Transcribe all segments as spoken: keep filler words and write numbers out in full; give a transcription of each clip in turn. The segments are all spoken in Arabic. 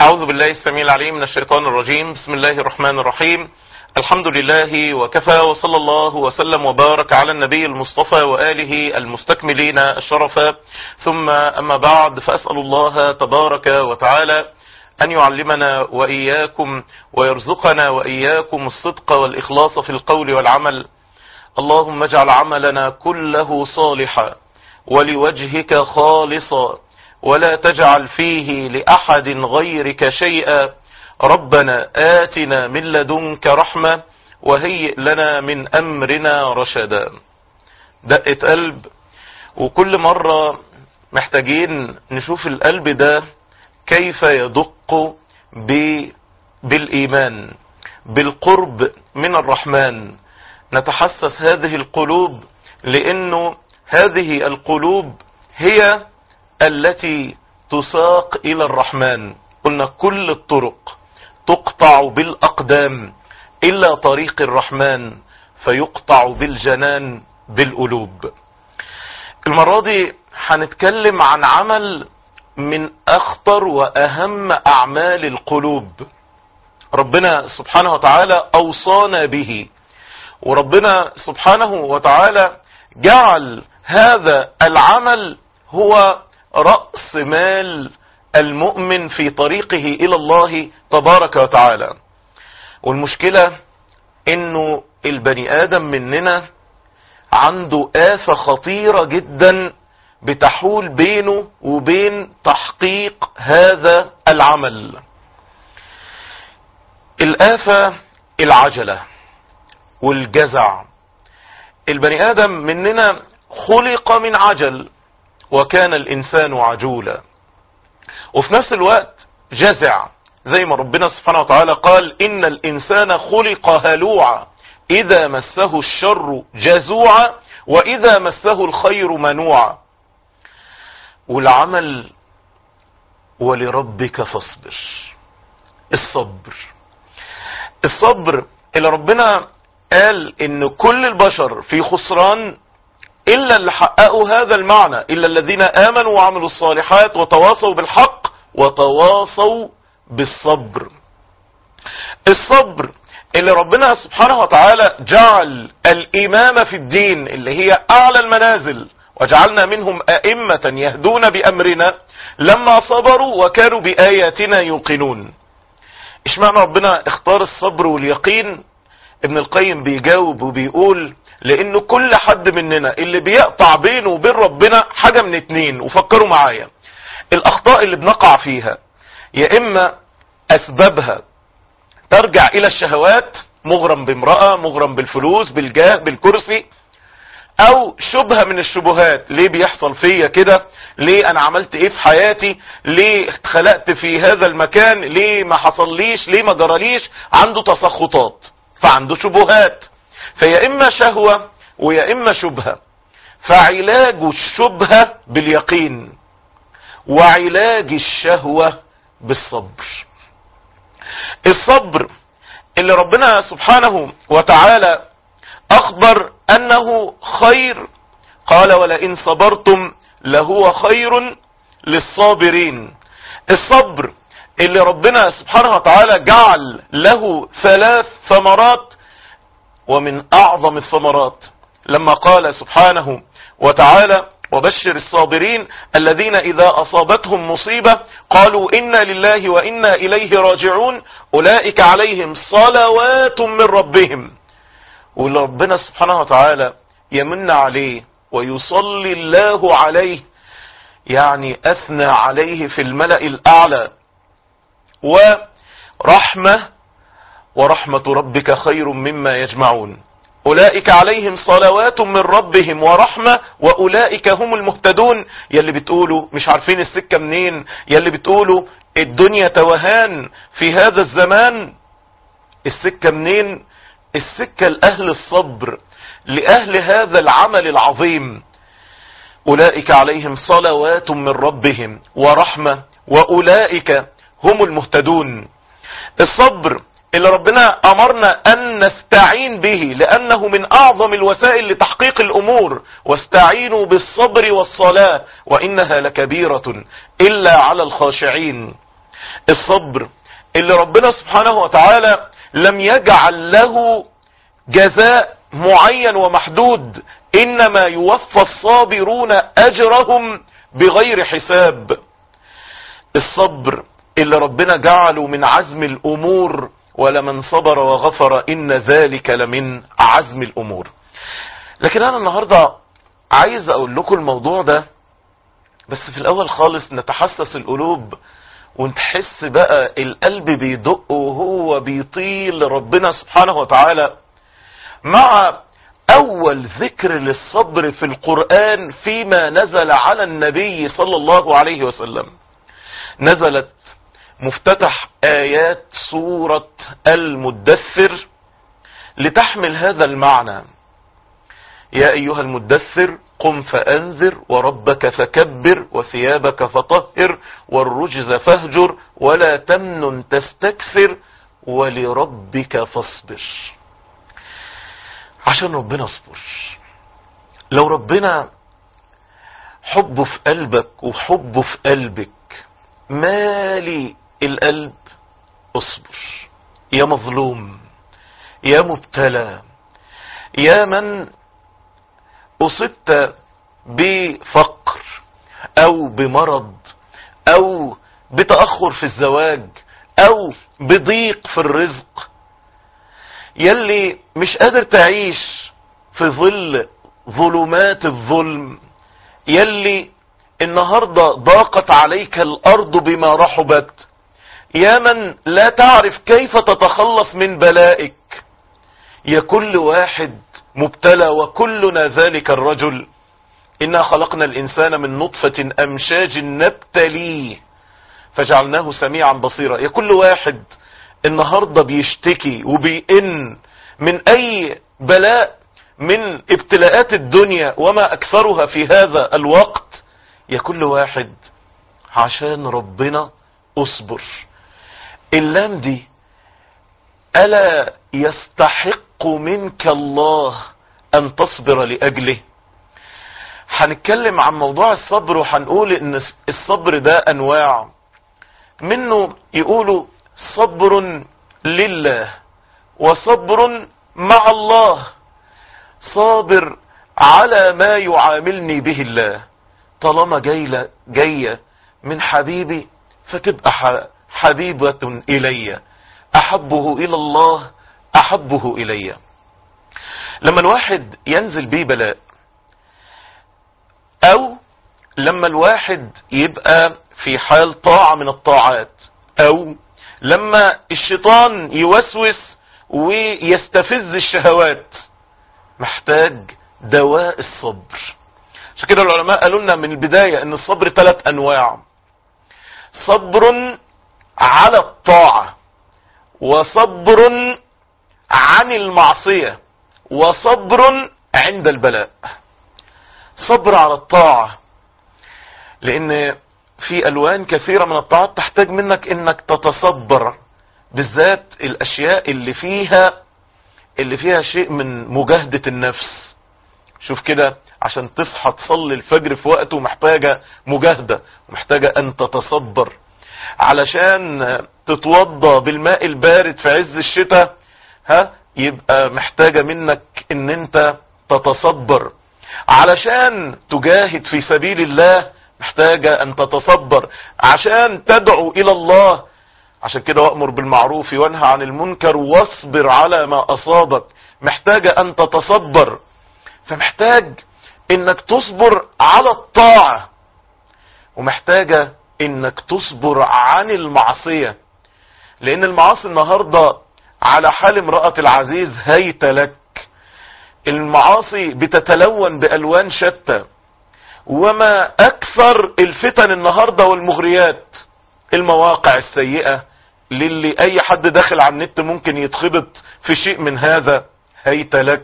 أعوذ بالله السميع العليم من الشيطان الرجيم. بسم الله الرحمن الرحيم. الحمد لله وكفى، وصلى الله وسلم وبارك على النبي المصطفى وآله المستكملين الشرفا، ثم أما بعد، فأسأل الله تبارك وتعالى أن يعلمنا وإياكم ويرزقنا وإياكم الصدق والإخلاص في القول والعمل. اللهم اجعل عملنا كله صالحا ولوجهك خالصا، ولا تجعل فيه لأحد غيرك شيئا. ربنا آتنا من لدنك رحمة وهيئ لنا من أمرنا رشدا. دقة قلب، وكل مرة محتاجين نشوف القلب ده كيف يدق بالإيمان، بالقرب من الرحمن. نتحسس هذه القلوب، لأنه هذه القلوب هي التي تساق إلى الرحمن. قلنا كل الطرق تقطع بالأقدام إلا طريق الرحمن، فيقطع بالجنان بالقلوب. المرة دي هنتكلم عن عمل من أخطر وأهم أعمال القلوب. ربنا سبحانه وتعالى أوصانا به، وربنا سبحانه وتعالى جعل هذا العمل هو رأس مال المؤمن في طريقه إلى الله تبارك وتعالى. والمشكلة إنه البني آدم مننا عنده آفة خطيرة جدا بتحول بينه وبين تحقيق هذا العمل. الآفة العجلة والجزع. البني آدم مننا خلق من عجل، وكان الإنسان عجولا، وفي نفس الوقت جزع، زي ما ربنا سبحانه وتعالى قال: إن الإنسان خلق هلوعا إذا مسه الشر جزوعا وإذا مسه الخير منوعا. والعمل ولربك فاصبر. الصبر الصبر اللي ربنا قال إن كل البشر في خسران إلا اللي حققوا هذا المعنى، إلا الذين آمنوا وعملوا الصالحات وتواصوا بالحق وتواصوا بالصبر. الصبر اللي ربنا سبحانه وتعالى جعل الإمامة في الدين، اللي هي أعلى المنازل، وجعلنا منهم أئمة يهدون بأمرنا لما صبروا وكانوا بآياتنا يوقنون. إيش معنى ربنا اختار الصبر واليقين؟ ابن القيم بيجاوب وبيقول: لأنه كل حد مننا اللي بيقطع بينه وبين ربنا حاجة من اتنين. وفكروا معايا، الأخطاء اللي بنقع فيها يا إما أسبابها ترجع إلى الشهوات، مغرم بامرأة، مغرم بالفلوس، بالجاه، بالكرسي، أو شبهة من الشبهات. ليه بيحصل فيا كده؟ ليه أنا عملت إيه في حياتي؟ ليه خلقت في هذا المكان؟ ليه ما حصليش؟ ليه ما جراليش؟ عنده تسخطات، فعنده شبهات. فيا إما شهوة ويا إما شبهة. فعلاج الشبهة باليقين، وعلاج الشهوة بالصبر. الصبر اللي ربنا سبحانه وتعالى أخبر أنه خير، قال: ولئن صبرتم لهو خير للصابرين. الصبر اللي ربنا سبحانه وتعالى جعل له ثلاث ثمرات، ومن أعظم الثمرات لما قال سبحانه وتعالى: وبشر الصابرين الذين إذا أصابتهم مصيبة قالوا إنا لله وإنا إليه راجعون أولئك عليهم صلوات من ربهم. وربنا سبحانه وتعالى يمن عليه ويصلي الله عليه، يعني أثنى عليه في الملأ الأعلى. ورحمة ورحمة ربك خير مما يجمعون. أولئك عليهم صلوات من ربهم ورحمة وأولئك هم المهتدون. يلي بتقولوا مش عارفين السكة منين، يلي بتقولوا الدنيا توهان في هذا الزمان، السكة منين؟ السكة لأهل الصبر، لأهل هذا العمل العظيم. أولئك عليهم صلوات من ربهم ورحمة وأولئك هم المهتدون. الصبر اللي ربنا أمرنا أن نستعين به، لأنه من أعظم الوسائل لتحقيق الأمور. واستعينوا بالصبر والصلاة وإنها لكبيرة إلا على الخاشعين. الصبر اللي ربنا سبحانه وتعالى لم يجعل له جزاء معين ومحدود، انما يوفى الصابرون اجرهم بغير حساب. الصبر اللي ربنا جعله من عزم الامور، ولمن صبر وغفر ان ذلك لمن عزم الامور. لكن انا النهاردة عايز اقول لكم الموضوع ده، بس في الاول خالص نتحسس القلوب ونحس بقى القلب بيدق وهو بيطيل ربنا سبحانه وتعالى مع اول ذكر للصبر في القرآن فيما نزل على النبي صلى الله عليه وسلم. نزلت مفتتح آيات سورة المدثر لتحمل هذا المعنى: يا أيها المدثر قم فأنذر وربك فكبر وثيابك فطهر والرجز فاهجر ولا تمنن تستكثر ولربك فاصبر. عشان ربنا اصبر. لو ربنا حبه في قلبك وحبه في قلبك مالي القلب، اصبر يا مظلوم، يا مبتلى، يا من أصبت بفقر أو بمرض أو بتأخر في الزواج أو بضيق في الرزق، يلي مش قادر تعيش في ظل ظلمات الظلم، يلي النهاردة ضاقت عليك الأرض بما رحبت، يا من لا تعرف كيف تتخلص من بلائك، يا كل واحد مبتلى وكلنا ذلك الرجل. إنا خلقنا الإنسان من نطفة أمشاج نبتليه فجعلناه سميعا بصيرا. يا كل واحد النهاردة بيشتكي وبيئن من أي بلاء من ابتلاءات الدنيا وما أكثرها في هذا الوقت، يا كل واحد عشان ربنا اصبر. اللام دي ألا يستحق منك الله أن تصبر لأجله. هنتكلم عن موضوع الصبر وهنقول إن الصبر ده أنواع منه. يقولوا صبر لله وصبر مع الله. صابر على ما يعاملني به الله، طالما جاية جاية من حبيبي فتبقى حبيبة إلي، أحبه إلى الله أحبه إلي. لما الواحد ينزل بيه بلاء، أو لما الواحد يبقى في حال طاعة من الطاعات، أو لما الشيطان يوسوس ويستفز الشهوات، محتاج دواء الصبر. عشان كده العلماء قالوا لنا من البداية ان الصبر ثلاث انواع: صبر على الطاعة، وصبر عن المعصية، وصبر عند البلاء. صبر على الطاعة لان في الوان كثيرة من الطاعات تحتاج منك انك تتصبر، بالذات الاشياء اللي فيها اللي فيها شيء من مجاهدة النفس. شوف كده، عشان تصحى تصلي الفجر في وقته محتاجة مجاهدة ومحتاجة ان تتصبر. علشان تتوضى بالماء البارد في عز الشتاء ها يبقى محتاجة منك ان انت تتصبر. علشان تجاهد في سبيل الله محتاجة ان تتصبر. عشان تدعو الى الله، عشان كده وأمر بالمعروف وانهى عن المنكر واصبر على ما أصابك، محتاجة أن تتصبر. فمحتاج إنك تصبر على الطاعة، ومحتاجة إنك تصبر عن المعصية، لأن المعاصي النهاردة على حال امرأة العزيز هيت لك. المعاصي بتتلون بألوان شتى، وما أكثر الفتن النهاردة والمغريات، المواقع السيئة للي اي حد داخل على النت ممكن يتخبط في شيء من هذا، هيت لك.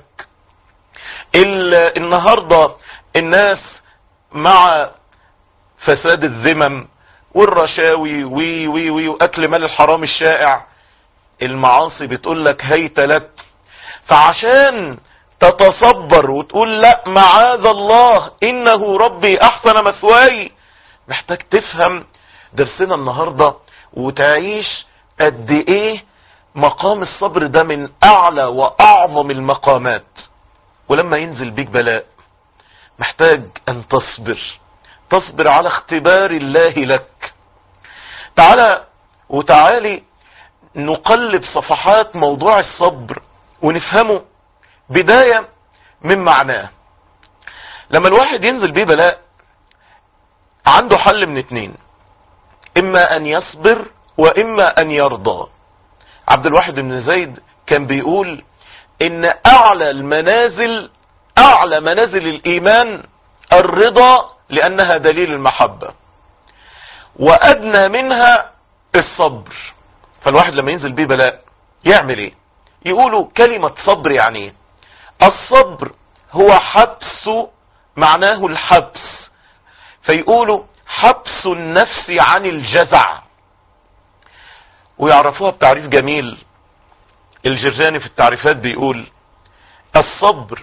النهاردة الناس مع فساد الذمم والرشاوي وي وي وي واكل مال الحرام الشائع، المعاصي بتقول لك هيت لك. فعشان تتصبر وتقول لا معاذ الله انه ربي احسن مثواي، محتاج تفهم درسنا النهاردة وتعيش قد ايه مقام الصبر ده من اعلى واعظم المقامات. ولما ينزل بيك بلاء محتاج ان تصبر، تصبر على اختبار الله لك. تعالى وتعالي نقلب صفحات موضوع الصبر ونفهمه بداية من معناه. لما الواحد ينزل بيه بلاء عنده حل من اتنين، اما ان يصبر واما ان يرضى. عبد الواحد بن زيد كان بيقول ان اعلى المنازل، اعلى منازل الايمان الرضا لانها دليل المحبة، وادنى منها الصبر. فالواحد لما ينزل بيه بلاء يعمل ايه؟ يقولوا كلمة صبر يعني ايه؟ الصبر هو حبس، معناه الحبس، فيقولوا حبس النفس عن الجزع. ويعرفوها بتعريف جميل، الجرجاني في التعريفات بيقول الصبر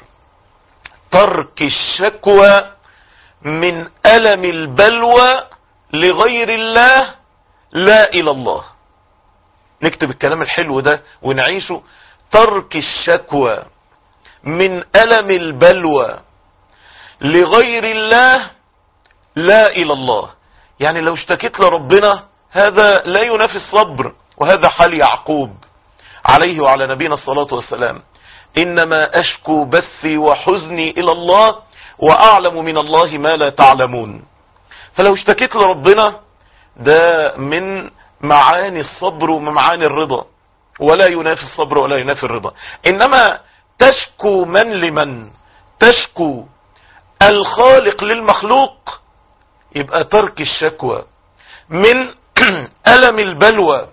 ترك الشكوى من ألم البلوى لغير الله لا إلى الله. نكتب الكلام الحلو ده ونعيشه. ترك الشكوى من ألم البلوى لغير الله لا إلى الله. يعني لو اشتكيت لربنا هذا لا ينافي الصبر، وهذا حال يعقوب عليه وعلى نبينا الصلاة والسلام. إنما أشكو بثي وحزني إلى الله وأعلم من الله ما لا تعلمون. فلو اشتكيت لربنا ده من معاني الصبر ومعاني الرضا، ولا ينافي الصبر ولا ينافي الرضا. إنما تشكو من لمن؟ تشكو الخالق للمخلوق، يبقى ترك الشكوى من ألم البلوى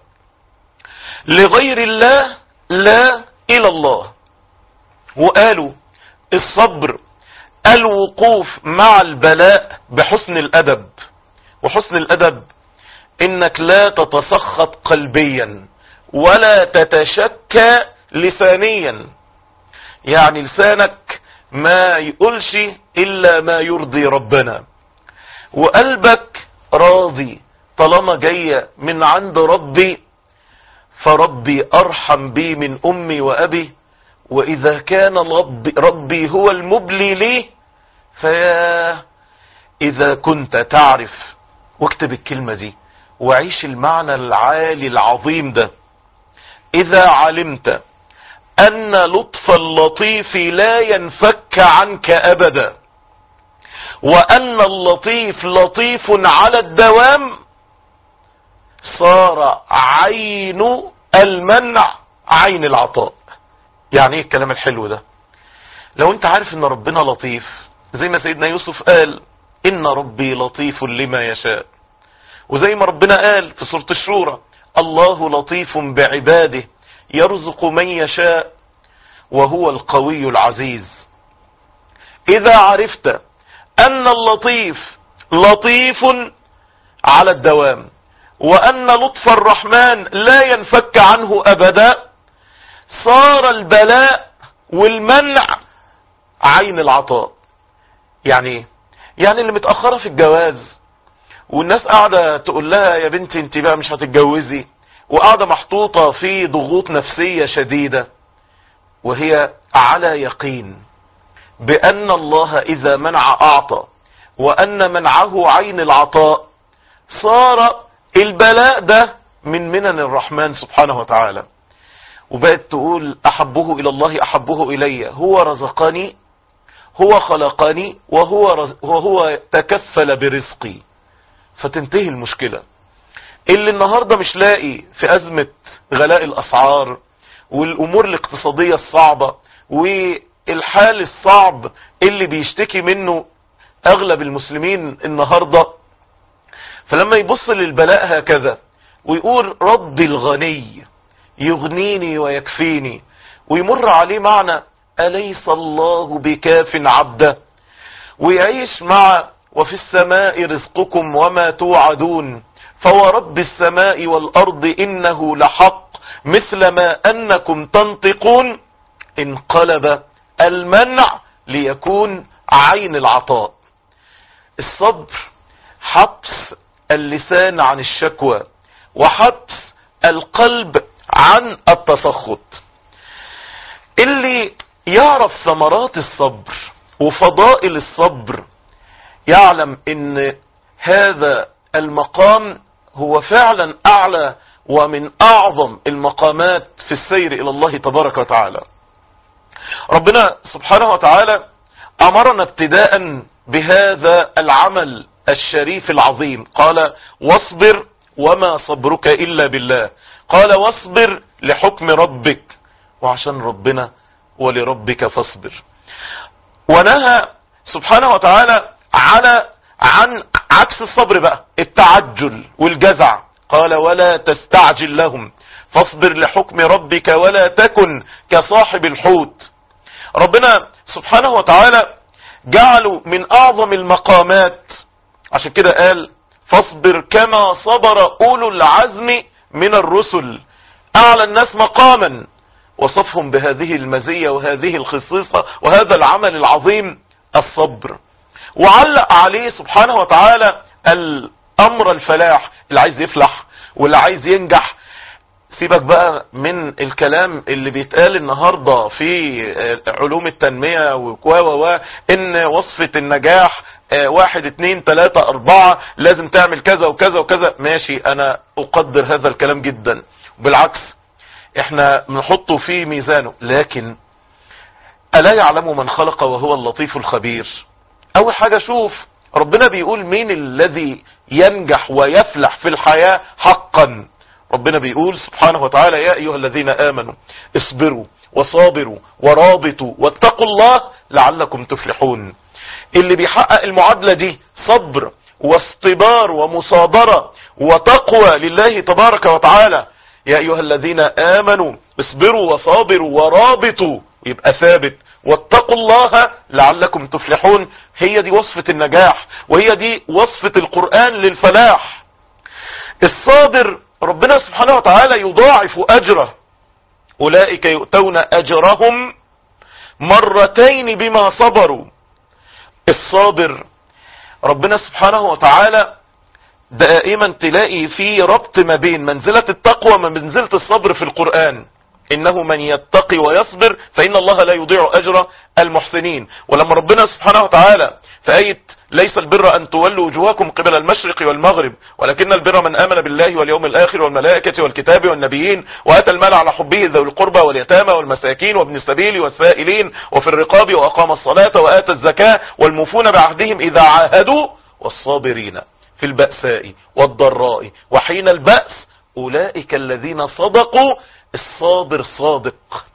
لغير الله لا إلى الله. وقالوا الصبر الوقوف مع البلاء بحسن الأدب. وحسن الأدب إنك لا تتسخط قلبيا ولا تتشكى لسانيا، يعني لسانك ما يقولش إلا ما يرضي ربنا، وقلبك راضي طالما جاية من عند ربي، فربي أرحم بي من أمي وأبي، وإذا كان ربي, ربي هو المبلي لي فيا إذا كنت تعرف. واكتب الكلمة دي وعيش المعنى العالي العظيم ده. إذا علمت أن لطف اللطيف لا ينفك عنك أبدا، وأن اللطيف لطيف على الدوام، صار عين المنع عين العطاء. يعني ايه الكلام الحلو ده؟ لو انت عارف ان ربنا لطيف، زي ما سيدنا يوسف قال ان ربي لطيف لما يشاء، وزي ما ربنا قال في سورة الشورى الله لطيف بعباده يرزق من يشاء وهو القوي العزيز. إذا عرفت أن اللطيف لطيف على الدوام، وأن لطف الرحمن لا ينفك عنه أبدا، صار البلاء والمنع عين العطاء. يعني يعني اللي متأخرة في الجواز والناس قاعدة تقول لها يا بنتي انت بقى مش هتتجوزي، وقاعدة محطوطة في ضغوط نفسية شديدة، وهي على يقين بأن الله إذا منع أعطى، وأن منعه عين العطاء، صار البلاء ده من منن الرحمن سبحانه وتعالى. وبقت تقول أحبه إلى الله أحبه إلي، هو رزقني، هو خلقني، وهو, رز... وهو تكفل برزقي. فتنتهي المشكلة. اللي النهاردة مش لاقي في أزمة غلاء الأسعار والأمور الاقتصادية الصعبة والحال الصعب اللي بيشتكي منه أغلب المسلمين النهاردة، فلما يبص للبلاء هكذا ويقول ربي الغني يغنيني ويكفيني، ويمر عليه معنى أليس الله بكاف عبده، ويعيش مع وفي السماء رزقكم وما توعدون فورب السماء والأرض إنه لحق مثل ما أنكم تنطقون، انقلب المنع ليكون عين العطاء. الصبر حبس اللسان عن الشكوى وحبس القلب عن التسخط. اللي يعرف ثمرات الصبر وفضائل الصبر يعلم ان هذا المقام هو فعلا اعلى ومن اعظم المقامات في السير الى الله تبارك وتعالى. ربنا سبحانه وتعالى امرنا ابتداء بهذا العمل الشريف العظيم، قال واصبر وما صبرك الا بالله، قال واصبر لحكم ربك، وعشان ربنا ولربك فاصبر. ونهى سبحانه وتعالى على عن عكس الصبر بقى، التعجل والجزع، قال ولا تستعجل لهم فاصبر لحكم ربك ولا تكن كصاحب الحوت. ربنا سبحانه وتعالى جعله من اعظم المقامات، عشان كده قال فاصبر كما صبر اولو العزم من الرسل، اعلى الناس مقاما، وصفهم بهذه المزية وهذه الخصيصة وهذا العمل العظيم الصبر. وعلق عليه سبحانه وتعالى الامر الفلاح، اللي عايز يفلح واللي عايز ينجح. سيبك بقى من الكلام اللي بيتقال النهاردة في علوم التنمية و ان وصفة النجاح واحد اتنين تلاتة اربعة لازم تعمل كذا وكذا وكذا. ماشي، انا اقدر هذا الكلام جدا، بالعكس احنا بنحطه في ميزانه، لكن الا يعلم من خلق وهو اللطيف الخبير. اول حاجة شوف ربنا بيقول مين الذي ينجح ويفلح في الحياة حقا. ربنا بيقول سبحانه وتعالى يا ايها الذين امنوا اصبروا وصابروا ورابطوا واتقوا الله لعلكم تفلحون. اللي بيحقق المعادلة دي صبر واصطبار ومصابرة وتقوى لله تبارك وتعالى، يا ايها الذين امنوا اصبروا وصابروا ورابطوا، يبقى ثابت، واتقوا الله لعلكم تفلحون. هي دي وصفة النجاح، وهي دي وصفة القرآن للفلاح. الصابر ربنا سبحانه وتعالى يضاعف اجره، اولئك يؤتون اجرهم مرتين بما صبروا. الصابر ربنا سبحانه وتعالى دائما تلاقي في ربط ما بين منزلة التقوى ومنزلة الصبر في القرآن. انه من يتقي ويصبر فان الله لا يضيع اجر المحسنين. ولما ربنا سبحانه وتعالى في آية ليس البر ان تولوا وجوهكم قبل المشرق والمغرب ولكن البر من امن بالله واليوم الاخر والملائكة والكتاب والنبيين واتى المال على حبه ذوي القربى واليتامى والمساكين وابن السبيل والسائلين وفي الرقاب واقام الصلاة واتى الزكاة والموفون بعهدهم اذا عاهدوا والصابرين في البأساء والضراء وحين البأس اولئك الذين صدقوا. الصابر صادق،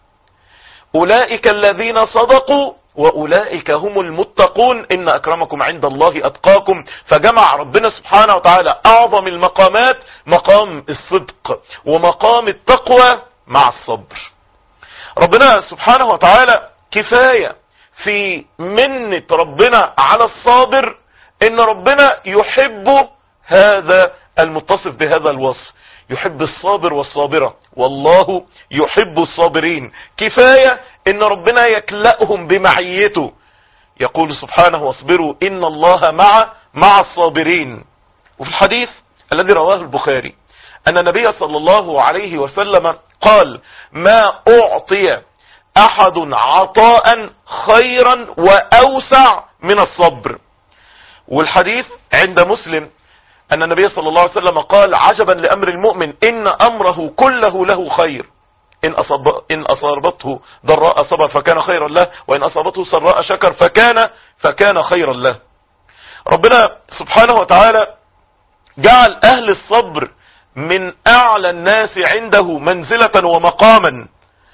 اولئك الذين صدقوا واولئك هم المتقون ان اكرمكم عند الله اتقاكم. فجمع ربنا سبحانه وتعالى اعظم المقامات، مقام الصدق ومقام التقوى مع الصبر. ربنا سبحانه وتعالى كفاية في منة ربنا على الصابر ان ربنا يحب هذا المتصف بهذا الوصف، يحب الصابر والصابرة، والله يحب الصابرين. كفاية ان ربنا يكلأهم بمعيته، يقول سبحانه واصبروا ان الله مع مع الصابرين. وفي الحديث الذي رواه البخاري ان النبي صلى الله عليه وسلم قال ما اعطي احد عطاء خيرا واوسع من الصبر. والحديث عند مسلم ان النبي صلى الله عليه وسلم قال عجبا لامر المؤمن ان امره كله له خير، ان أصاب ان اصابته ضراء صبر فكان خيرا له وان اصابته سراء شكر فكان فكان خيرا له. ربنا سبحانه وتعالى جعل اهل الصبر من اعلى الناس عنده منزلة ومقاما،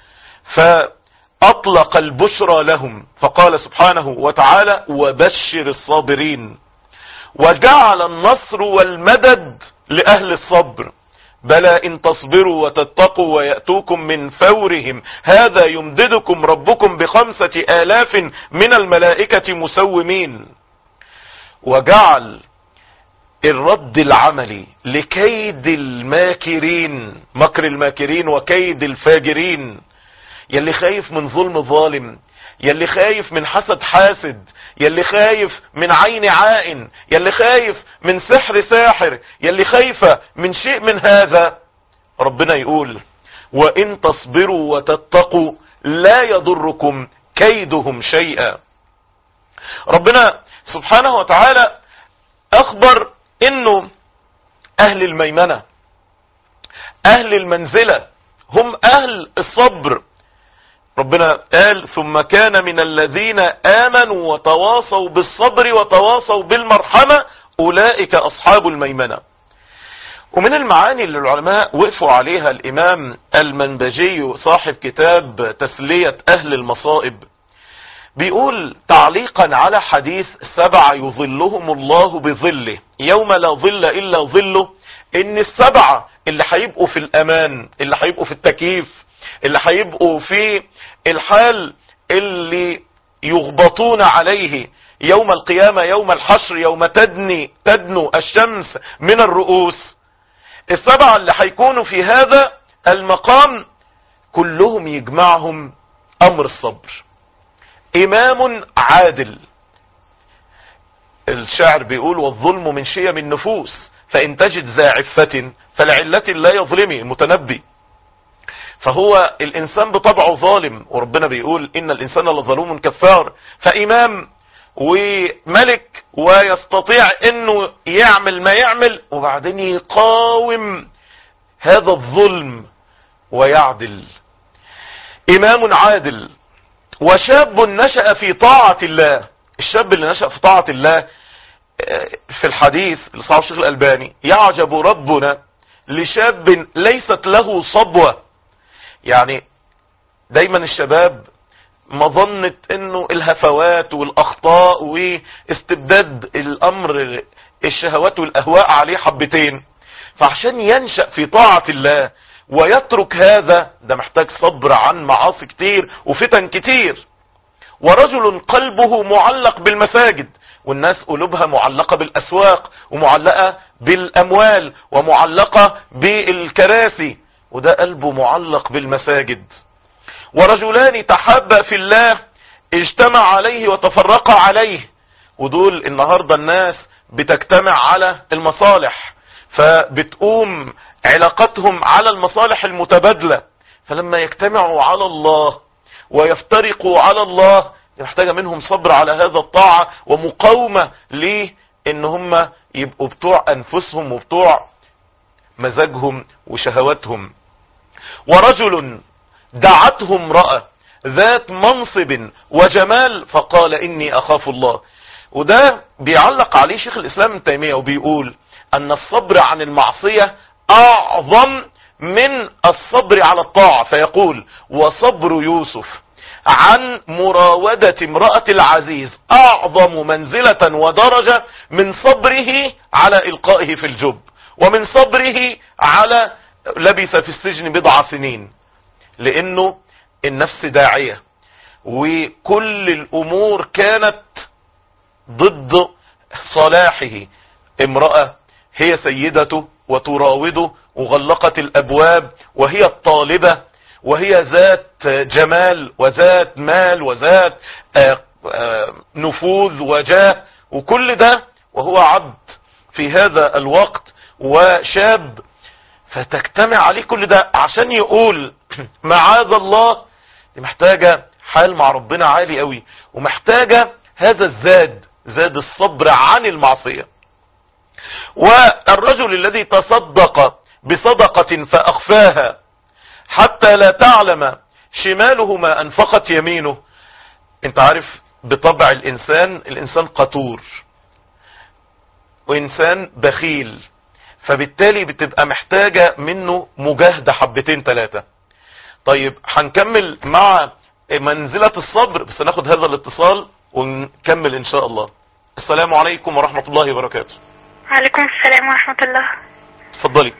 فاطلق البشرى لهم فقال سبحانه وتعالى وبشر الصابرين، وجعل النصر والمدد لأهل الصبر بلى إن تصبروا وتتقوا ويأتوكم من فورهم هذا يمددكم ربكم بخمسة آلاف من الملائكة مسومين. وجعل الرد العملي لكيد الماكرين، مكر الماكرين وكيد الفاجرين. يلي خايف من ظلم ظالم، يلي خايف من حسد حاسد، يلي خايف من عين عائن، يلي خايف من سحر ساحر، يلي خايفة من شيء من هذا، ربنا يقول وإن تصبروا وتتقوا لا يضركم كيدهم شيئا. ربنا سبحانه وتعالى أخبر إنه أهل الميمنة أهل المنزلة هم أهل الصبر. ربنا قال ثم كان من الذين آمنوا وتواصوا بالصبر وتواصوا بالمرحمة أولئك أصحاب الميمنة. ومن المعاني اللي العلماء وقفوا عليها الإمام المنبجي صاحب كتاب تسلية أهل المصائب بيقول تعليقا على حديث سبعة يظلهم الله بظله يوم لا ظل إلا ظله، إن السبعة اللي هيبقوا في الأمان، اللي هيبقوا في التكييف، اللي هيبقوا في الحال اللي يغبطون عليه يوم القيامة يوم الحشر يوم تدني تدنو الشمس من الرؤوس، السبعة اللي هيكونوا في هذا المقام كلهم يجمعهم أمر الصبر. إمام عادل، الشاعر بيقول والظلم من شيم النفوس فإن تجد ذا عفة فلعلة لا يظلمي، المتنبي. فهو الإنسان بطبعه ظالم، وربنا بيقول إن الإنسان لظلوم كفار، فإمام وملك ويستطيع إنه يعمل ما يعمل وبعدين يقاوم هذا الظلم ويعدل. إمام عادل. وشاب نشأ في طاعة الله، الشاب اللي نشأ في طاعة الله في الحديث لصاحب الشيخ الألباني يعجب ربنا لشاب ليست له صبوة. يعني دايما الشباب مظنة انه الهفوات والاخطاء واستبداد الامر الشهوات والاهواء عليه حبتين، فعشان ينشأ في طاعة الله ويترك هذا ده محتاج صبر عن معاصي كتير وفتن كتير. ورجل قلبه معلق بالمساجد، والناس قلوبها معلقة بالاسواق ومعلقة بالاموال ومعلقة بالكراسي، وده قلبه معلق بالمساجد. ورجلان تحابا في الله اجتمع عليه وتفرقا عليه، ودول النهاردة الناس بتجتمع على المصالح فبتقوم علاقتهم على المصالح المتبادلة، فلما يجتمعوا على الله ويفترقوا على الله يحتاج منهم صبر على هذا الطاعة ومقاومة ليه ان هم يبقوا بتوع انفسهم وبتوع مزاجهم وشهواتهم. ورجل دعته امرأة ذات منصب وجمال فقال إني أخاف الله، وده بيعلق عليه شيخ الإسلام ابن تيمية وبيقول أن الصبر عن المعصية أعظم من الصبر على الطاعة، فيقول وصبر يوسف عن مراودة امرأة العزيز أعظم منزلة ودرجة من صبره على إلقائه في الجب، ومن صبره على لبث في السجن بضع سنين، لأنه النفس داعية وكل الأمور كانت ضد صلاحه. امرأة هي سيدته وتراوده وغلقت الأبواب وهي الطالبة وهي ذات جمال وذات مال وذات نفوذ وجاه وكل ده، وهو عبد في هذا الوقت وشاب، فتجتمع عليه كل ده عشان يقول معاذ الله. دي محتاجة حال مع ربنا عالي قوي، ومحتاجة هذا الزاد، زاد الصبر عن المعصية. والرجل الذي تصدق بصدقة فأخفاها حتى لا تعلم شماله ما أنفقت يمينه. انت عارف بطبع الإنسان، الإنسان قتور وإنسان بخيل، فبالتالي بتبقى محتاجة منه مجاهدة حبتين ثلاثة. طيب هنكمل مع منزلة الصبر، بس ناخد هذا الاتصال ونكمل ان شاء الله. السلام عليكم ورحمة الله وبركاته. وعليكم السلام ورحمة الله. اتفضلي.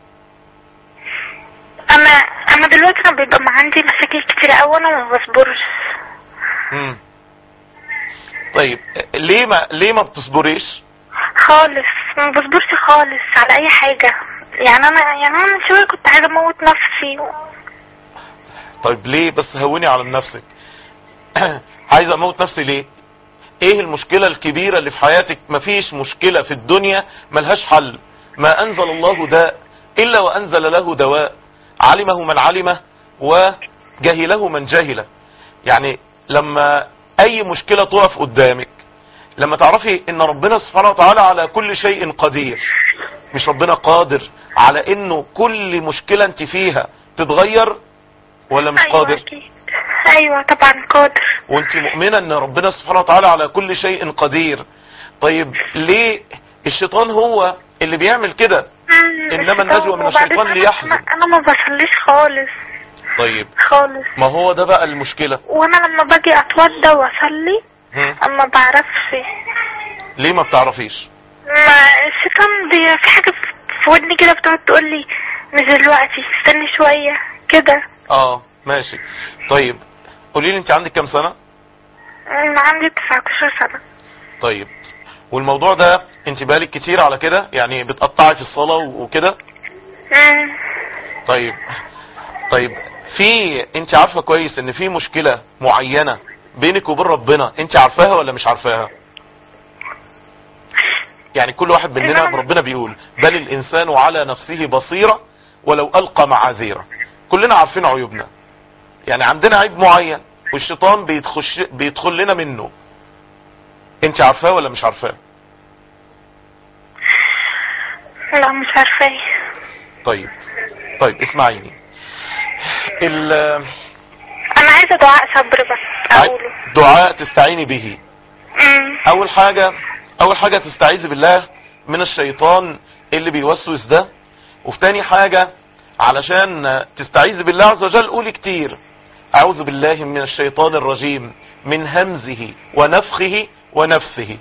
انا انا دلوقتي انا بيبقى عندي مشاكل كتير قوي وانا ما بصبرش. امم طيب ليه ما ليه ما بتصبريش؟ خالص ما بصبرش خالص على اي حاجة. يعني انا يعني انا من شوية كنت عايزة اموت نفسي و... طيب ليه بس؟ هوني على نفسك. عايز اموت نفسي ليه؟ ايه المشكلة الكبيرة اللي في حياتك؟ مفيش مشكلة في الدنيا ملهاش حل. ما انزل الله داء الا وانزل له دواء، علمه من علمه وجهله من جهله. يعني لما اي مشكلة تقف قدامك، لما تعرفي ان ربنا سبحانه وتعالى على كل شيء قدير، مش ربنا قادر على انه كل مشكلة انت فيها تتغير ولا مش أيوة قادر؟ أكيد. ايوه طبعا قادر. وانت مؤمنة ان ربنا سبحانه وتعالى على كل شيء قدير. طيب ليه الشيطان هو اللي بيعمل كده؟ انما النجوى من الشيطان ليحزن. انا ما بصليش خالص. طيب خالص. ما هو ده بقى المشكلة. وانا لما باجي اتوضى واصلي اما بعرفش. ليه ما بتعرفيش؟ ما الشيطان بي- في حاجة في ودني كده بتقعد تقول لي مش دلوقتي، استني شوية كده. اه ماشي. طيب قولي لي انت عندك كام سنة؟ انا عندي تسعتاشر سنة. طيب والموضوع ده انت بقالك كتير على كده؟ يعني بتقطعي في الصلاة وكده؟ مم. طيب طيب في انت عارفة كويس ان في مشكلة معينة بينك وبين ربنا انت عارفاها ولا مش عارفاها؟ يعني كل واحد مننا ربنا بيقول بل الانسان على نفسه بصيرة ولو القى معاذيره. كلنا عارفين عيوبنا، يعني عندنا عيب معين والشيطان بيدخش بيدخل لنا منه. انت عارفاه ولا مش عارفاه؟ لا مش عارفاه. طيب طيب اسمعيني. ال انا عايزة دعاء صبر بس اقوله. دعاء تستعيني به. مم. اول حاجة اول حاجة تستعيذ بالله من الشيطان اللي بيوسوس ده. وفي تاني حاجة علشان تستعيذ بالله عز وجل قولي كتير اعوذ بالله من الشيطان الرجيم من همزه ونفخه ونفسه.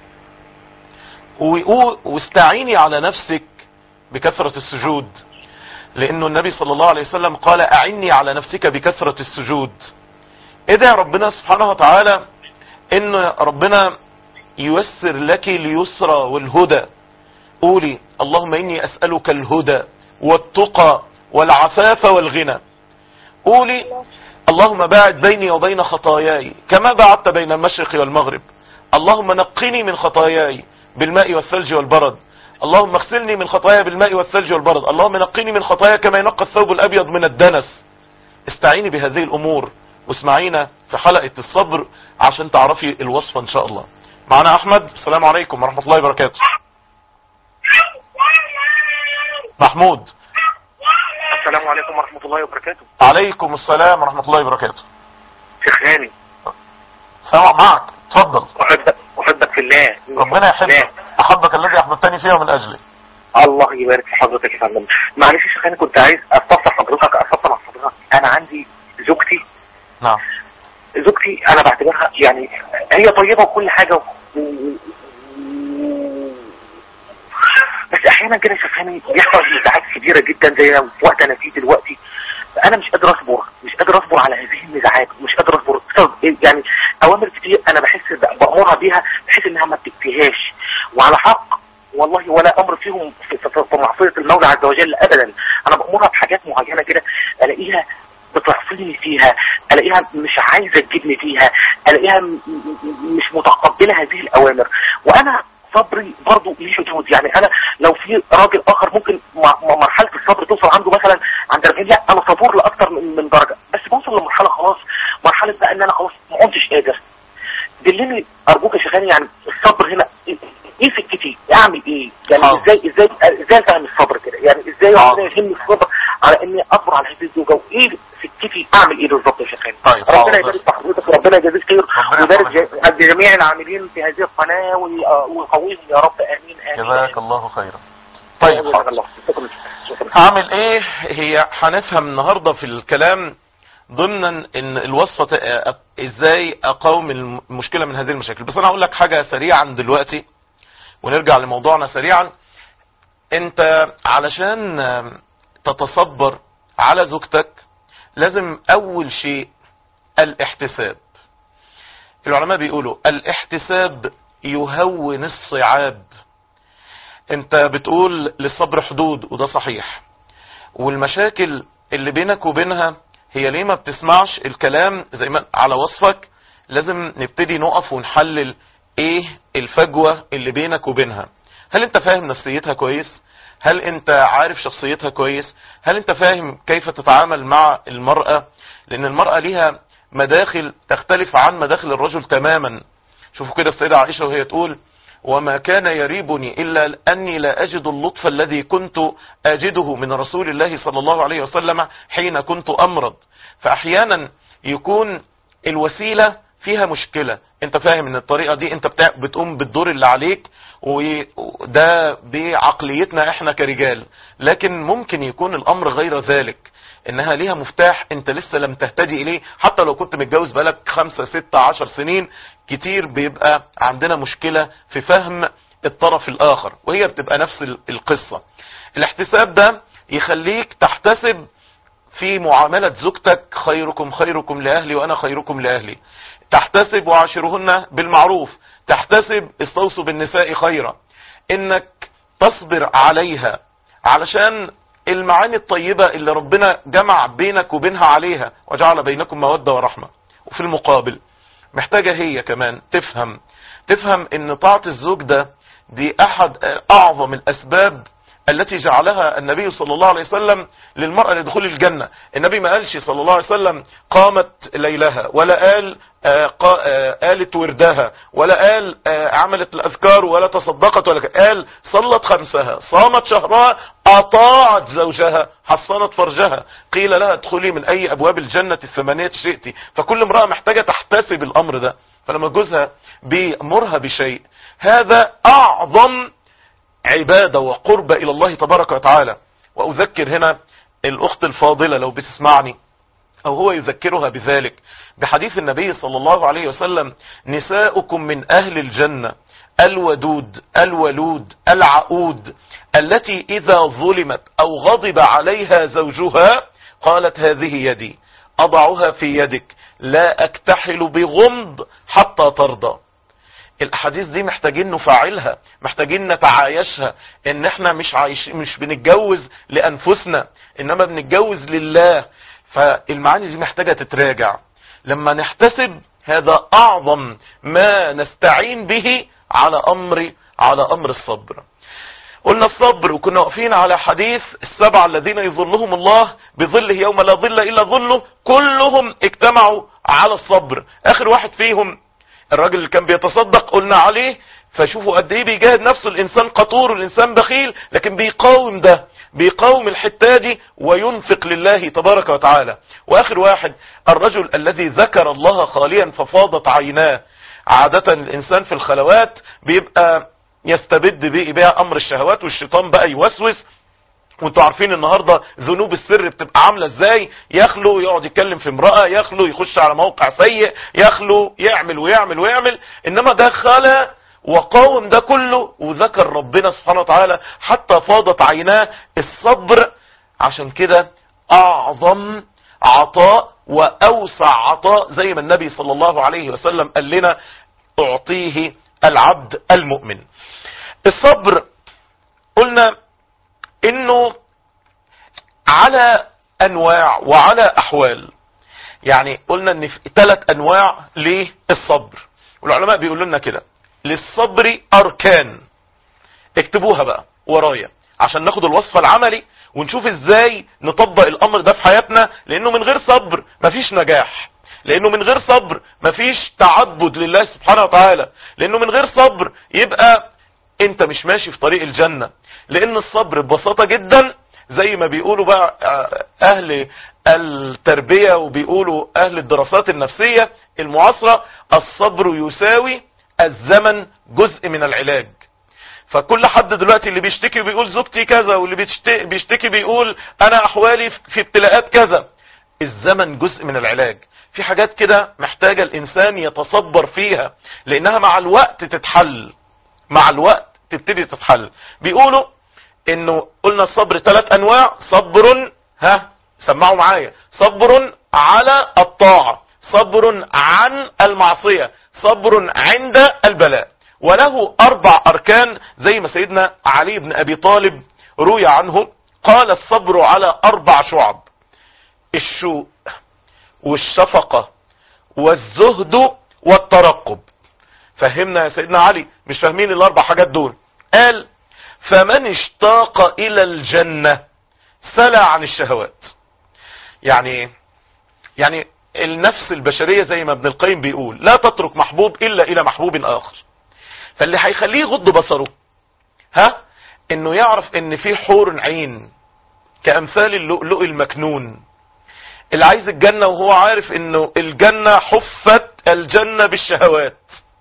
واستعيني على نفسك بكثرة السجود، لانه النبي صلى الله عليه وسلم قال اعني على نفسك بكثرة السجود. ادعي ربنا سبحانه وتعالى ان ربنا ييسر لك اليسرى والهدى. قولي اللهم اني اسألك الهدى والتقى والعفاف والغنى. قولي اللهم باعد بيني وبين خطاياي كما بعدت بين المشرق والمغرب. اللهم نقني من خطاياي بالماء والثلج والبرد. اللهم اغسلني من خطاياي بالماء والثلج والبرد. اللهم نقني من خطاياي كما ينقى الثوب الابيض من الدنس. استعيني بهذه الامور واسمعينا في حلقة الصبر عشان تعرفي الوصفة ان شاء الله. معنا احمد. السلام عليكم ورحمة الله وبركاته. محمود. السلام عليكم ورحمة الله وبركاته. عليكم السلام ورحمة الله وبركاته. شيخ هاني. سامع معك، اتفضل. أحبك أحبك في الله. ربنا يحبك. أحبك الذي أحببتني فيه ومن أجلي. الله يبارك في حضرتك يا فندم. معلش يا شيخ هاني كنت عايز أستفسر حضرتك أستفسر مع حضرتك. أنا عندي زوجتي. نعم. زوجتي أنا بعتبرها يعني هي طيبة وكل حاجة و... بس أحيانا كده يا شيخ هاني بيحصل نزاعات كبيرة جدا زي في وقت أنا فيه دلوقتي. انا مش قادر اصبر مش قادر اصبر على هذه النزاعات مش قادر اصبر يعني اوامر كتير انا بحس بامرها بيها بحيث انها ما بتكفيهاش وعلى حق والله ولا امر فيهم في, في, في معصيه المولى عز وجل ابدا. انا بامرها بحاجات معينه كده الاقيها بتعصيني فيها الاقيها مش عايزه تجيبني فيها الاقيها مش متقبله هذه الاوامر وانا صبري برضو ليه حدود. يعني انا لو في راجل اخر ممكن مرحله الصبر توصل عنده مثلا عند أربعين لا انا صبور لاكثر من درجه بس بوصل لمرحله خلاص مرحله بقى ان انا خلاص ما كنتش قادر. دلني ارجوك يا شيخاني يعني الصبر هنا ايه سكتي اعمل ايه يعني أوه. ازاي ازاي ازاي فاهم الصبر كده يعني ازاي ربنا يهمني الصبر على اني اصبر على هذه الزوجه وايه سكتي اعمل ايه بالظبط يا شيخاني. طيب ربنا يبارك في حضرتك وربنا يجازيك خير ويبارك جميع العاملين في هذه القناه ويقويهم يا رب امين امين. جزاك الله خيرا. طيب هعمل ايه؟ هي هنفهم النهارده في الكلام ضمن ان الوصفه ازاي اقاوم المشكله من هذه المشاكل. بس انا هقول لك حاجه سريعا دلوقتي ونرجع لموضوعنا سريعا. انت علشان تتصبر على زوجتك لازم اول شيء الاحتساب. العلماء بيقولوا الاحتساب يهون الصعاب. انت بتقول للصبر حدود وده صحيح والمشاكل اللي بينك وبينها هي ليه ما بتسمعش الكلام زي ما على وصفك لازم نبتدي نقف ونحلل ايه الفجوة اللي بينك وبينها. هل انت فاهم نفسيتها كويس؟ هل انت عارف شخصيتها كويس؟ هل انت فاهم كيف تتعامل مع المرأة؟ لان المرأة ليها مداخل تختلف عن مداخل الرجل تماما. شوفوا كده السيدة عائشة وهي تقول: وما كان يريبني إلا أني لا أجد اللطف الذي كنت أجده من رسول الله صلى الله عليه وسلم حين كنت أمرض. فأحيانا يكون الوسيلة فيها مشكلة، انت فاهم ان الطريقة دي انت بتقوم بالدور اللي عليك، وده بعقليتنا احنا كرجال، لكن ممكن يكون الامر غير ذلك، انها ليها مفتاح انت لسه لم تهتدي اليه. حتى لو كنت متجوز بقالك خمسة ستة عشر سنين، كتير بيبقى عندنا مشكلة في فهم الطرف الاخر، وهي بتبقى نفس القصة. الاحتساب ده يخليك تحتسب في معاملة زوجتك: خيركم خيركم لأهلي وأنا خيركم لأهلي. تحتسب: وعاشرهن بالمعروف. تحتسب: استوصوا بالنساء خيرا. انك تصبر عليها علشان المعاني الطيبة اللي ربنا جمع بينك وبينها عليها: وجعل بينكم مودة ورحمة. وفي المقابل محتاجة هي كمان تفهم تفهم ان طاعة الزوج ده دي احد اعظم الاسباب التي جعلها النبي صلى الله عليه وسلم للمرأة لدخول الجنة. النبي ما قالش صلى الله عليه وسلم قامت ليلها، ولا قال قالت وردها، ولا قال عملت الأذكار، ولا تصدقت، ولا قال صلت خمسها، صامت شهرها، أطاعت زوجها، حصنت فرجها، قيل لها ادخلي من أي أبواب الجنة الثمانية شئتي. فكل امرأة محتاجة تحتسب الأمر ده. فلما جوزها بيأمرها بشيء، هذا أعظم عبادة وقربة إلى الله تبارك وتعالى. وأذكر هنا الأخت الفاضلة لو بتسمعني، أو هو يذكرها بذلك، بحديث النبي صلى الله عليه وسلم: نساؤكم من أهل الجنة الودود الولود العقود التي إذا ظلمت أو غضب عليها زوجها قالت: هذه يدي أضعها في يدك لا أكتحل بغمض حتى ترضى. الاحاديث دي محتاجين نفعلها، محتاجين نتعايشها، ان احنا مش عايش مش بنتجوز لانفسنا، انما بنتجوز لله. فالمعاني دي محتاجة تتراجع. لما نحتسب، هذا اعظم ما نستعين به على امر على امر الصبر. قلنا الصبر، وكنا واقفين على حديث السبعة الذين يظلهم الله بظله يوم لا ظل الا ظله، كلهم اجتمعوا على الصبر. اخر واحد فيهم الراجل اللي كان بيتصدق قلنا عليه. فشوفوا قد ايه بيجاهد نفسه. الانسان قطور والانسان بخيل، لكن بيقاوم ده، بيقاوم الحتة دي وينفق لله تبارك وتعالى. واخر واحد الرجل الذي ذكر الله خاليا ففاضت عيناه. عادة الانسان في الخلوات بيبقى يستبد بقى امر الشهوات، والشيطان بقى يوسوس. وانتوا عارفين النهاردة ذنوب السر بتبقى عاملة ازاي. يخلو يقعد يتكلم في امرأة، يخلو يخش على موقع سيء، يخلو يعمل ويعمل ويعمل. انما ده خلى وقاوم ده كله وذكر ربنا سبحانه وتعالى حتى فاضت عيناه. الصبر عشان كده اعظم عطاء واوسع عطاء، زي ما النبي صلى الله عليه وسلم قال لنا: اعطيه العبد المؤمن. الصبر قلنا انه على انواع وعلى احوال. يعني قلنا ان في ثلاث انواع للصبر، والعلماء بيقولوا لنا كده: للصبر اركان. اكتبوها بقى ورايا عشان ناخد الوصفة العملي ونشوف ازاي نطبق الامر ده في حياتنا. لانه من غير صبر مفيش نجاح، لانه من غير صبر مفيش تعبد لله سبحانه وتعالى، لانه من غير صبر يبقى انت مش ماشي في طريق الجنة. لان الصبر ببساطة جدا زي ما بيقولوا بقى اهل التربية وبيقولوا اهل الدراسات النفسية المعاصرة: الصبر يساوي الزمن جزء من العلاج. فكل حد دلوقتي اللي بيشتكي بيقول زوجتي كذا، واللي بيشتكي, بيشتكي بيقول انا احوالي في ابتلاءات كذا. الزمن جزء من العلاج. في حاجات كده محتاجة الانسان يتصبر فيها، لانها مع الوقت تتحل، مع الوقت تبتدي تتحل. بيقولوا انه قلنا الصبر ثلاث انواع: صبر ها سمعوا معايا صبر على الطاعة، صبر عن المعصية، صبر عند البلاء. وله اربع اركان زي ما سيدنا علي بن ابي طالب روي عنه قال: الصبر على اربع شعب: الشوق والشفقة والزهد والترقب. فهمنا يا سيدنا علي، مش فاهمين الاربع حاجات دول. قال فمن اشتاق الى الجنة سلى عن الشهوات. يعني يعني النفس البشرية زي ما ابن القيم بيقول لا تترك محبوب الا الى محبوب اخر. فاللي هيخليه يغض بصره ها انه يعرف ان في حور عين كامثال اللؤلؤ المكنون. اللي عايز الجنة وهو عارف انه الجنة حفت الجنة بالشهوات،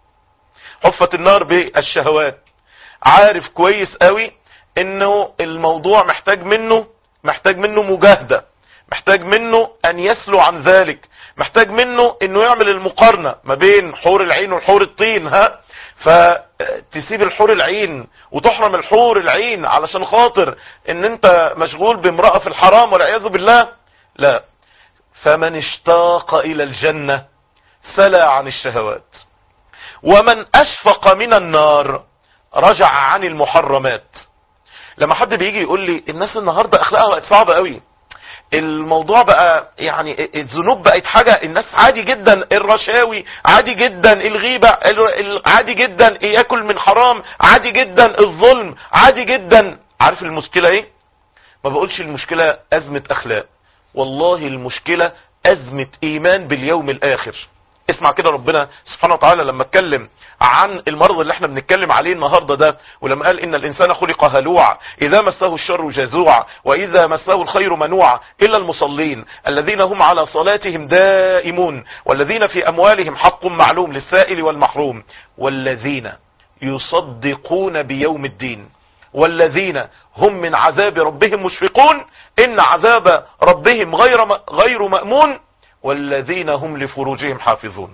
حفت النار بالشهوات، عارف كويس قوي انه الموضوع محتاج منه محتاج منه مجاهدة، محتاج منه ان يسلو عن ذلك، محتاج منه انه يعمل المقارنة ما بين حور العين والحور الطين. ها فتسيب الحور العين وتحرم الحور العين علشان خاطر ان انت مشغول بامرأة في الحرام والعياذ بالله؟ لا. فمن اشتاق الى الجنة سلى عن الشهوات، ومن اشفق من النار رجع عن المحرمات. لما حد بيجي يقول لي الناس النهاردة اخلاقها بقت صعبة قوي، الموضوع بقى يعني الذنوب بقت حاجة الناس عادي جدا، الرشاوي عادي جدا، الغيبة عادي جدا، ياكل من حرام عادي جدا، الظلم عادي جدا. عارف المشكلة ايه؟ ما بقولش المشكلة ازمة اخلاق، والله المشكلة ازمة ايمان باليوم الاخر. اسمع كده ربنا سبحانه وتعالى لما اتكلم عن المرض اللي احنا بنتكلم عليه النهاردة ده، ولما قال ان الانسان خلق هلوعا اذا مسه الشر جزوعا واذا مسه الخير منوعا الا المصلين الذين هم على صلاتهم دائمون والذين في اموالهم حق معلوم للسائل والمحروم والذين يصدقون بيوم الدين والذين هم من عذاب ربهم مشفقون ان عذاب ربهم غير غير مأمون والذين هم لفروجهم حافظون.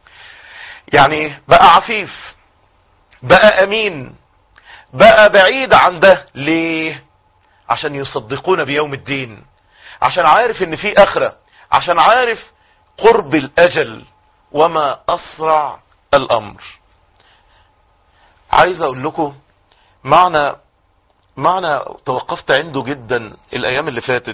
يعني بقى عفيف، بقى امين، بقى بعيد عن ده. ليه؟ عشان يصدقون بيوم الدين، عشان عارف ان في اخرة، عشان عارف قرب الاجل وما اسرع الامر. عايز اقول لكم معنى معنى توقفت عنده جدا الايام اللي فاتت.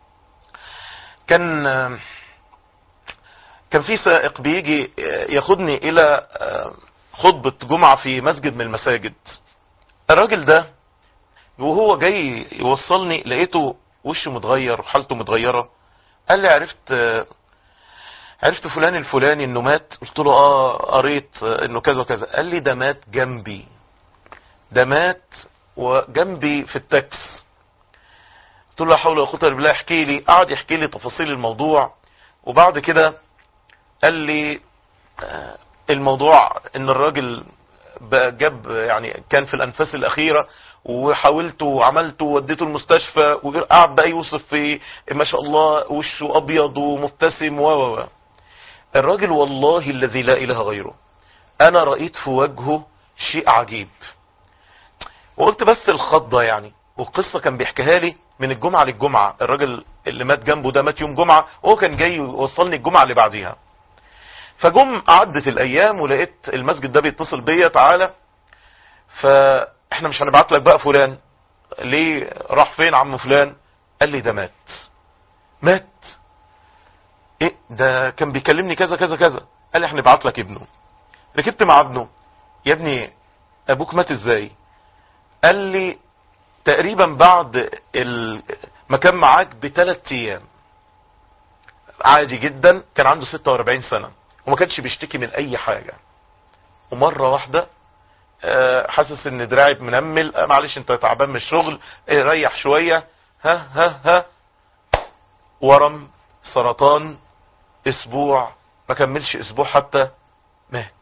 كان كان في سائق بيجي ياخدني الى خطبة جمعة في مسجد من المساجد. الراجل ده وهو جاي يوصلني لقيته وشه متغير وحالته متغيرة. قال لي عرفت عرفت فلان الفلاني انه مات؟ قلت له اه قريت انه كذا وكذا. قال لي ده مات جنبي، ده مات وجنبي في التاكس. قلت له لا حول ولا قوة الا بالله. احكي لي. قعد يحكي لي تفاصيل الموضوع، وبعد كده قال لي الموضوع ان الراجل جاب يعني كان في الانفاس الاخيرة وحاولت وعملت ووديته المستشفى، وقعد بقى يوصف في ما شاء الله وشه ابيض ومبتسم و و الراجل والله الذي لا اله غيره انا رأيت في وجهه شيء عجيب. وقلت بس الخضة يعني، والقصة كان بيحكيها لي من الجمعة للجمعة. الراجل اللي مات جنبه ده مات يوم جمعة وهو كان جاي يوصلني الجمعة اللي بعديها. فجم عدت الايام ولقيت المسجد ده بيتصل بيا تعالى فاحنا مش هنبعت لك بقى فلان. ليه؟ راح فين عم فلان؟ قال لي ده مات. مات؟ ايه ده؟ كان بيكلمني كذا كذا كذا. قال لي هنبعت لك ابنه. ركبت مع ابنه. يا ابني ابوك مات ازاي؟ قال لي تقريبا بعد ما كان معاك بثلاث ايام، عادي جدا، كان عنده ستة واربعين سنة وما كانش بيشتكي من اي حاجة، ومرة واحدة حاسس ان دراعي منمل، معلش انت تعبان من الشغل، ريح شوية، ها ها ها ورم، سرطان، اسبوع، ما كملش اسبوع حتى مات.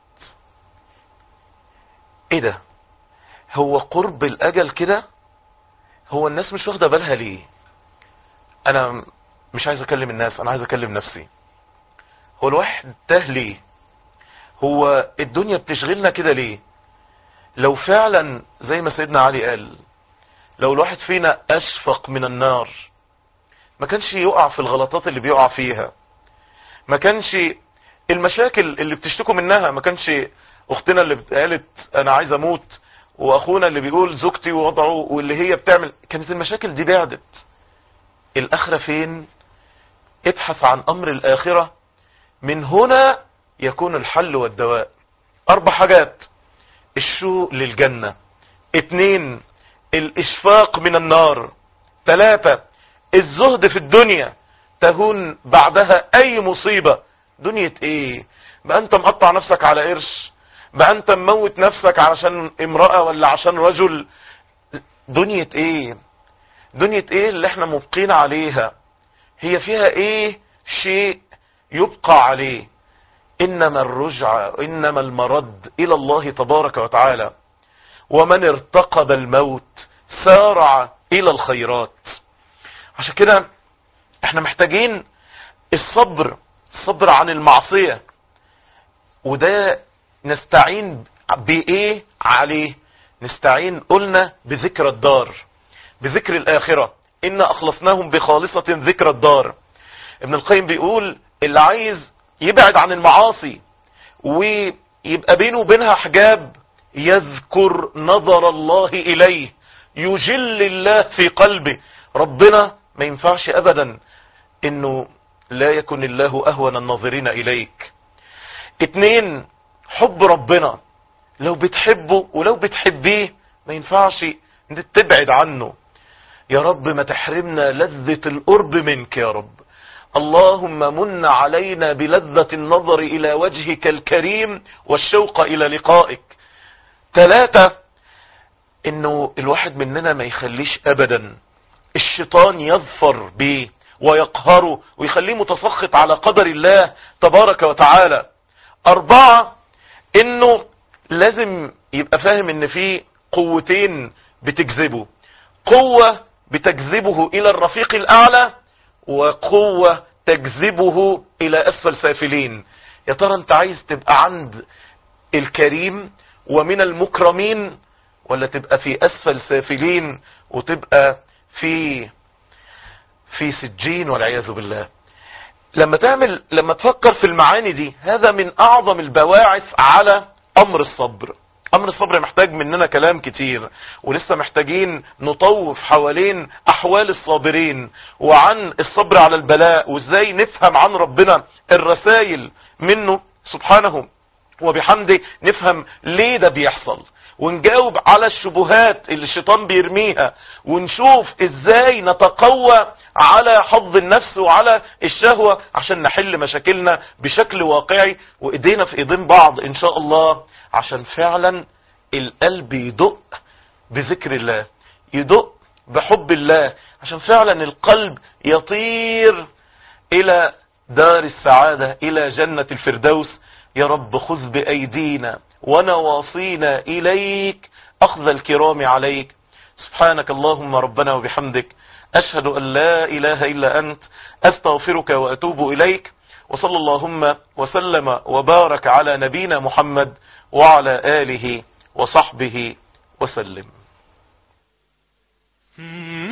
ايه ده؟ هو قرب الاجل كده؟ هو الناس مش واخده بالها ليه؟ انا مش عايز اكلم الناس، انا عايز اكلم نفسي. هو الواحد تاه ليه؟ هو الدنيا بتشغلنا كده ليه؟ لو فعلا زي ما سيدنا علي قال لو الواحد فينا اشفق من النار ما كانش يقع في الغلطات اللي بيقع فيها، ما كانش المشاكل اللي بتشتكوا منها، ما كانش اختنا اللي قالت انا عايز اموت واخونا اللي بيقول زوجتي ووضعه واللي هي بتعمل، كانت المشاكل دي بعدت. الاخرة فين؟ ابحث عن امر الاخرة من هنا يكون الحل والدواء. اربع حاجات: الشوق للجنة، اتنين الاشفاق من النار، ثلاثة الزهد في الدنيا تهون بعدها اي مصيبة. دنيا ايه بقى انت مقطع نفسك على قرش، بقى انت مموت نفسك علشان امرأة ولا عشان رجل؟ دنيا ايه دنيا ايه اللي احنا مبقين عليها؟ هي فيها ايه شيء يبقى عليه؟ انما الرجع انما المرد الى الله تبارك وتعالى. ومن ارتقب الموت سارع الى الخيرات. عشان كده احنا محتاجين الصبر، الصبر عن المعصية. وده نستعين بايه عليه؟ نستعين قلنا بذكر الدار، بذكر الآخرة. إن أخلصناهم بخالصة ذكر الدار. ابن القيم بيقول اللي عايز يبعد عن المعاصي ويبقى بينه وبينها حجاب، يذكر نظر الله إليه، يجل الله في قلبه. ربنا ما ينفعش أبدا إنه لا يكن الله أهون الناظرين إليك. اتنين حب ربنا، لو بتحبه ولو بتحبيه ما ينفعش انت تبعد عنه. يا رب ما تحرمنا لذة القرب منك يا رب. اللهم من علينا بلذة النظر إلى وجهك الكريم والشوق إلى لقائك. ثلاثة انه الواحد مننا ما يخليش ابدا الشيطان يظفر به ويقهره ويخليه متسخط على قدر الله تبارك وتعالى. أربعة انه لازم يبقى فاهم ان في قوتين بتجذبه: قوة بتجذبه الى الرفيق الاعلى، وقوة تجذبه الى اسفل سافلين. يا ترى انت عايز تبقى عند الكريم ومن المكرمين، ولا تبقى في اسفل سافلين وتبقى في في سجين والعياذ بالله؟ لما تعمل لما تفكر في المعاني دي، هذا من اعظم البواعث على امر الصبر. امر الصبر محتاج مننا كلام كتير، ولسه محتاجين نطوف حوالين احوال الصابرين وعن الصبر على البلاء، وازاي نفهم عن ربنا الرسائل منه سبحانه وبحمده، نفهم ليه ده بيحصل، ونجاوب على الشبهات اللي الشيطان بيرميها، ونشوف ازاي نتقوى على حظ النفس وعلى الشهوة عشان نحل مشاكلنا بشكل واقعي، وايدينا في ايدين بعض ان شاء الله، عشان فعلا القلب يدق بذكر الله، يدق بحب الله، عشان فعلا القلب يطير الى دار السعادة، الى جنة الفردوس. يا رب خذ بأيدينا ونواصينا إليك أخذ الكرام عليك. سبحانك اللهم ربنا وبحمدك، أشهد أن لا إله إلا أنت، أستغفرك وأتوب إليك. وصلى اللهم وسلم وبارك على نبينا محمد وعلى آله وصحبه وسلم.